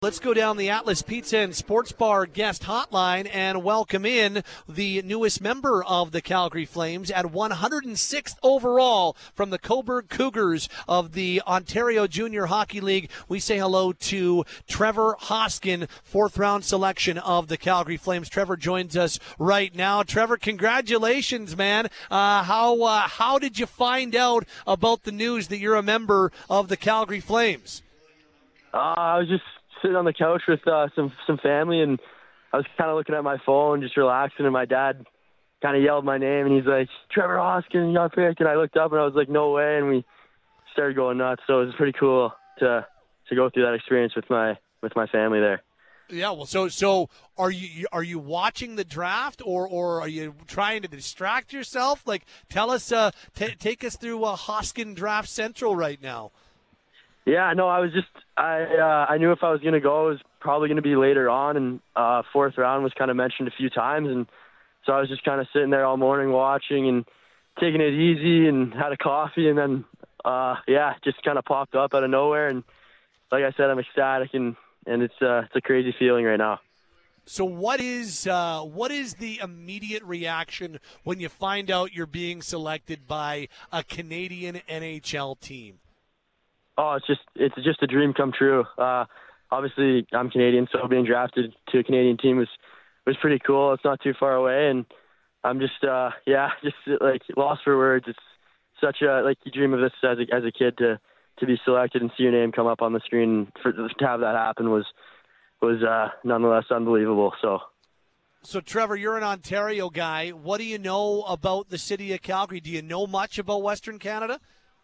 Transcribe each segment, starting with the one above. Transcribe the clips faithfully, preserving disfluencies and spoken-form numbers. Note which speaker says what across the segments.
Speaker 1: Let's go down the Atlas Pizza and Sports Bar guest hotline and welcome in the newest member of the Calgary Flames at one hundred sixth overall from the Cobourg Cougars of the Ontario Junior Hockey League. We say hello to Trevor Hoskin, fourth round selection of the Calgary Flames. Trevor joins us right now. Trevor, congratulations, man. Uh, how uh, how did you find out about the news that you're a member of the Calgary Flames?
Speaker 2: Uh, I was just sitting on the couch with uh, some some family, and I was kind of looking at my phone, just relaxing, and my dad kind of yelled my name, and he's like, Trevor Hoskin, you got picked, and I looked up, and I was like, no way, and we started going nuts, so it was pretty cool to to go through that experience with my with my family there.
Speaker 1: Yeah, well, so so are you are you watching the draft, or, or are you trying to distract yourself? Like, tell us, uh, t- take us through uh, Hoskin Draft Central right now.
Speaker 2: Yeah, no, I was just I uh, I knew if I was going to go, it was probably going to be later on, and uh, fourth round was kind of mentioned a few times, and so I was just kind of sitting there all morning watching and taking it easy, and had a coffee, and then uh, yeah, just kind of popped up out of nowhere, and like I said, I'm ecstatic, and and it's uh, it's a crazy feeling right now.
Speaker 1: So what is uh, what is the immediate reaction when you find out you're being selected by a Canadian N H L team?
Speaker 2: Oh, it's just it's just a dream come true. Uh, obviously, I'm Canadian, so being drafted to a Canadian team was was pretty cool. It's not too far away, and I'm just uh, yeah, just like lost for words. It's such a like you dream of this as a as a kid to to be selected and see your name come up on the screen. For to have that happen was was uh, nonetheless unbelievable. So.
Speaker 1: So, Trevor, you're an Ontario guy. What do you know about the city of Calgary? Do you know much about Western Canada?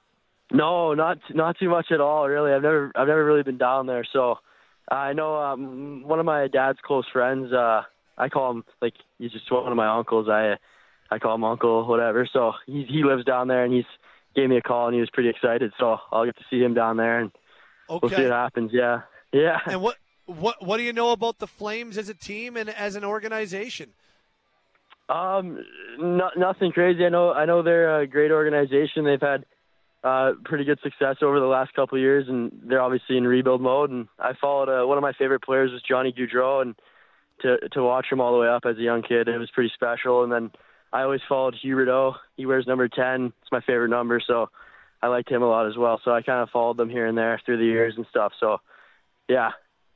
Speaker 2: No, not not too much at all, really. I've never I've never really been down there. So I know um, one of my dad's close friends. Uh, I call him like he's just one of my uncles. I I call him uncle, whatever. So he he lives down there, and he's gave me a call, and he was pretty excited. So I'll get to see him down there, and
Speaker 1: okay.
Speaker 2: We'll see what happens. Yeah, yeah.
Speaker 1: And what what what do you know about the Flames as a team and as an organization?
Speaker 2: Um, no, nothing crazy. I know I know they're a great organization. They've had Uh, pretty good success over the last couple of years, and they're obviously in rebuild mode. And I followed uh, one of my favorite players was Johnny Gaudreau, and to to watch him all the way up as a young kid, it was pretty special. And then I always followed Huberdeau. He wears number ten. It's my favorite number, so I liked him a lot as well. So I kind of followed them here and there through the years and stuff. So, yeah.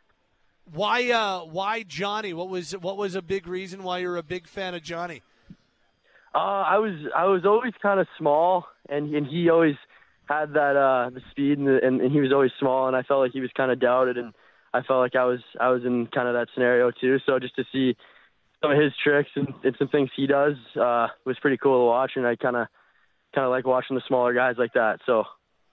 Speaker 1: Why uh, why Johnny? What was what was a big reason why you're a big fan of Johnny?
Speaker 2: Uh, I was I was always kind of small, and and he always had that uh, the speed, and, the, and and he was always small, and I felt like he was kind of doubted, and I felt like I was I was in kind of that scenario too. So just to see some of his tricks and, and some things he does uh, was pretty cool to watch, and I kind of kind of like watching the smaller guys like that. So.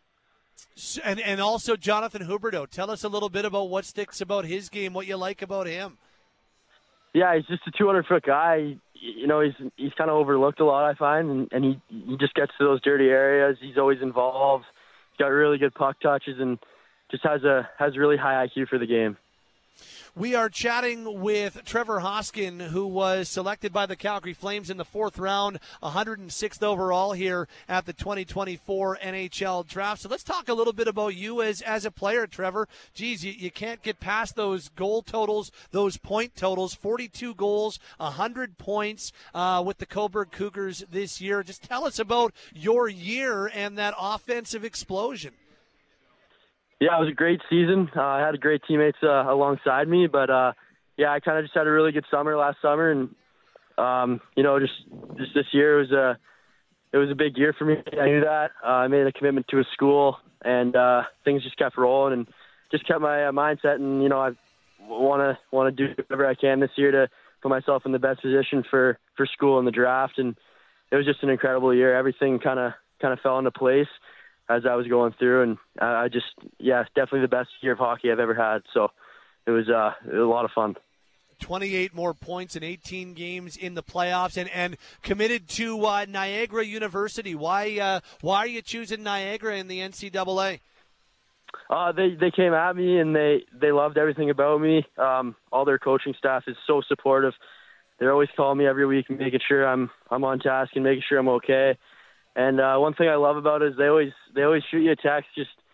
Speaker 1: And and also Jonathan Huberdeau. Tell us a little bit about what sticks about his game, what you like about him.
Speaker 2: Yeah, he's just a two hundred foot guy. You know, he's he's kind of overlooked a lot, I find, and, and he he just gets to those dirty areas. He's always involved. He's got really good puck touches, and just has a has really high I Q for the game.
Speaker 1: We are chatting with Trevor Hoskin, who was selected by the Calgary Flames in the fourth round, one hundred sixth overall here at the twenty twenty-four N H L Draft. So let's talk a little bit about you as, as a player, Trevor. Geez, you, you can't get past those goal totals, those point totals, forty-two goals, one hundred points uh, with the Cobourg Cougars this year. Just tell us about your year and that offensive explosion.
Speaker 2: Yeah, it was a great season. Uh, I had great teammates uh, alongside me, but uh, yeah, I kind of just had a really good summer last summer, and um, you know, just just this year it was a it was a big year for me. I knew that. Uh, I made a commitment to a school, and uh, things just kept rolling, and just kept my uh, mindset. And you know, I want to want to do whatever I can this year to put myself in the best position for for school and the draft. And it was just an incredible year. Everything kind of kind of fell into place as I was going through, and uh, I just, yeah, definitely the best year of hockey I've ever had. So it was, uh, it was a lot of fun.
Speaker 1: twenty-eight more points in eighteen games in the playoffs, and, and committed to uh, Niagara University. Why uh, why are you choosing Niagara in the N C double A?
Speaker 2: Uh, they they came at me, and they, they loved everything about me. Um, all their coaching staff is so supportive. They're always calling me every week, making sure I'm I'm on task and making sure I'm okay. And uh, one thing I love about it is they always they always shoot you a text, just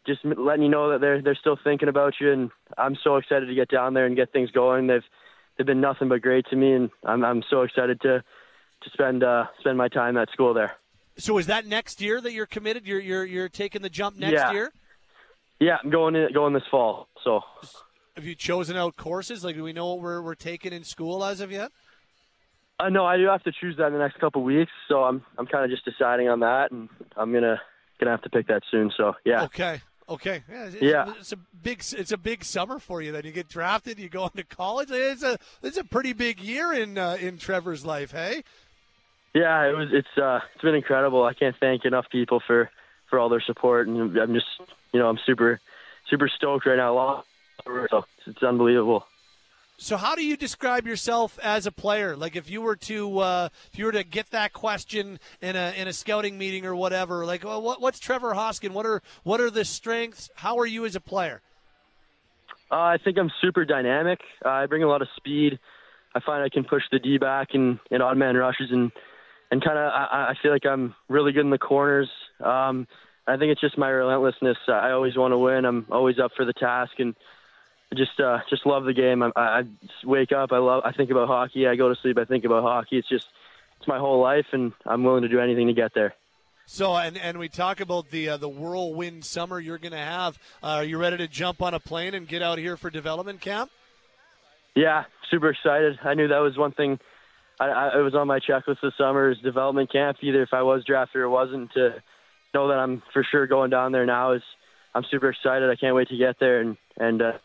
Speaker 2: just letting you know that they're they're still thinking about you, and I'm so excited to get down there and get things going. They've they've been nothing but great to me, and I'm I'm so excited to to spend uh, spend my time at school there.
Speaker 1: So is that next year that you're committed? You're you're you're taking the jump next
Speaker 2: yeah.
Speaker 1: year?
Speaker 2: Yeah, I'm going in, going this fall. So,
Speaker 1: have you chosen out courses? Like, do we know what we're we're taking in school as of yet?
Speaker 2: I uh, know I do have to choose that in the next couple of weeks, so I'm I'm kind of just deciding on that, and I'm gonna gonna have to pick that soon. So yeah.
Speaker 1: Okay. Okay. Yeah. It's,
Speaker 2: yeah.
Speaker 1: it's a big it's a big summer for you. Then you get drafted, you go into college. It's a it's a pretty big year in uh, in Trevor's life. Hey.
Speaker 2: Yeah, it was. It's uh, it's been incredible. I can't thank enough people for, for all their support, and I'm just, you know, I'm super, super stoked right now. So it's unbelievable.
Speaker 1: So, how do you describe yourself as a player? Like, if you were to, uh, if you were to get that question in a in a scouting meeting or whatever, like, well, what, what's Trevor Hoskin? What are what are the strengths? How are you as a player?
Speaker 2: Uh, I think I'm super dynamic. Uh, I bring a lot of speed. I find I can push the D back in, in odd man rushes and. And kind of, I, I feel like I'm really good in the corners. Um, I think it's just my relentlessness. I always want to win. I'm always up for the task, and I just, uh, just love the game. I, I wake up, I love, I think about hockey. I go to sleep, I think about hockey. It's just, it's my whole life, and I'm willing to do anything to get there.
Speaker 1: So, and, and we talk about the uh, the whirlwind summer you're going to have. Uh, are you ready to jump on a plane and get out here for development camp?
Speaker 2: Yeah, super excited. I knew that was one thing. I, I, it was on my checklist this summer is development camp, either if I was drafted or wasn't. To know that I'm for sure going down there now is I'm super excited. I can't wait to get there. And, and uh,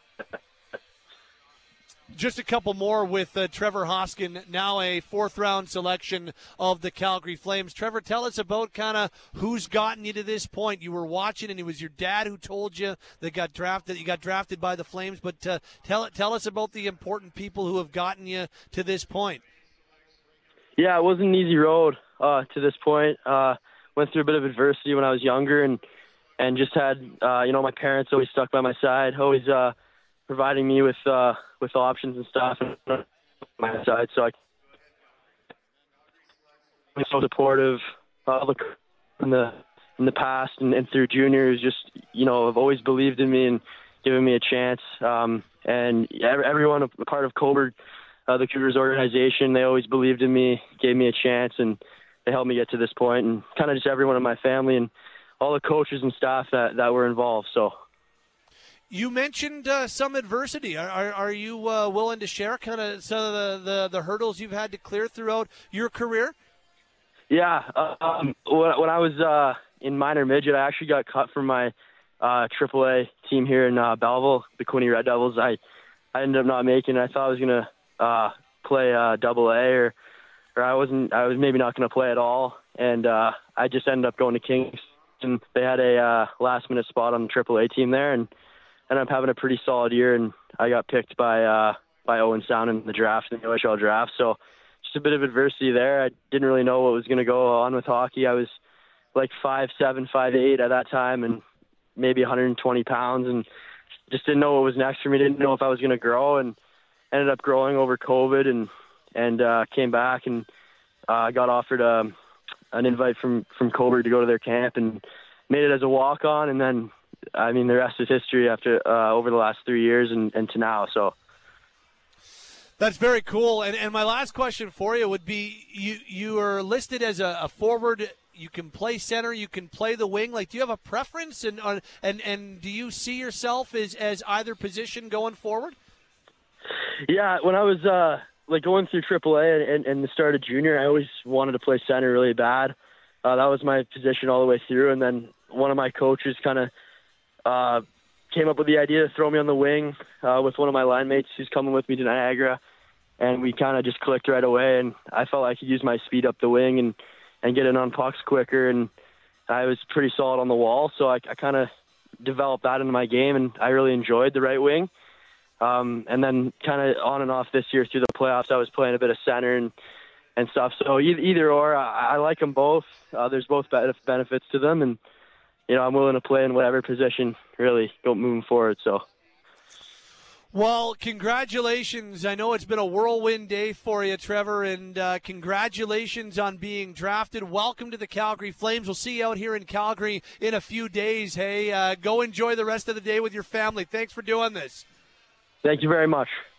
Speaker 1: just a couple more with uh, Trevor Hoskin, now a fourth-round selection of the Calgary Flames. Trevor, tell us about kind of who's gotten you to this point. You were watching, and it was your dad who told you that got drafted. You got drafted by the Flames, but uh, tell tell us about the important people who have gotten you to this point.
Speaker 2: Yeah, it wasn't an easy road uh, to this point. Uh, went through a bit of adversity when I was younger, and and just had uh, you know my parents always stuck by my side, always uh, providing me with uh, with options and stuff on my side. So I was so supportive uh, in the in the past and, and through juniors. Just you know, have always believed in me and given me a chance. Um, and everyone a part of Cobourg. Uh, the Cougars organization, they always believed in me, gave me a chance, and they helped me get to this point, and kind of just everyone in my family and all the coaches and staff that, that were involved. So,
Speaker 1: you mentioned uh, some adversity. Are, are, are you uh, willing to share kind of some of the, the, the hurdles you've had to clear throughout your career?
Speaker 2: Yeah. Um, when, when I was uh, in minor midget, I actually got cut from my uh, triple A team here in uh, Belleville, the Quinte Red Devils. I, I ended up not making it. I thought I was going to Uh, play uh, double A, or or I wasn't. I was maybe not going to play at all, and uh, I just ended up going to Kingston. They had a uh, last minute spot on the triple A team there, and ended up having a pretty solid year. And I got picked by uh, by Owen Sound in the draft, in the O H L draft. So just a bit of adversity there. I didn't really know what was going to go on with hockey. I was like five seven, five eight at that time, and maybe one hundred twenty pounds, and just didn't know what was next for me. Didn't know if I was going to grow, and ended up growing over COVID, and and uh, came back and uh, got offered um, an invite from from Cobourg to go to their camp, and made it as a walk on. And then, I mean, the rest is history after uh, over the last three years and, and to now. So
Speaker 1: that's very cool. And and my last question for you would be: you you are listed as a, a forward. You can play center. You can play the wing. Like, do you have a preference? And and and do you see yourself as as either position going forward?
Speaker 2: Yeah, when I was uh, like going through triple A and, and the start of junior, I always wanted to play center really bad. Uh, that was my position all the way through. And then one of my coaches kind of uh, came up with the idea to throw me on the wing uh, with one of my line mates who's coming with me to Niagara. And we kind of just clicked right away. And I felt I could use my speed up the wing and, and get in on pucks quicker. And I was pretty solid on the wall. So I, I kind of developed that into my game, and I really enjoyed the right wing. Um, and then kind of on and off this year through the playoffs, I was playing a bit of center and, and stuff. So either, either or, I, I like them both. Uh, there's both benefits to them. And, you know, I'm willing to play in whatever position really go moving forward. So.
Speaker 1: Well, congratulations. I know it's been a whirlwind day for you, Trevor, and uh, congratulations on being drafted. Welcome to the Calgary Flames. We'll see you out here in Calgary in a few days. Hey, uh, go enjoy the rest of the day with your family. Thanks for doing this.
Speaker 2: Thank you very much.